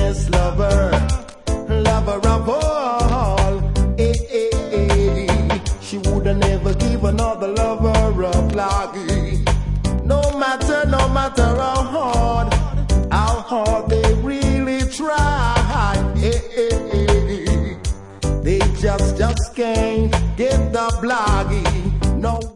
best lover, lover of all. She woulda never give another lover a pluggy. No matter how hard they really try. They just can't get the bloggy. No.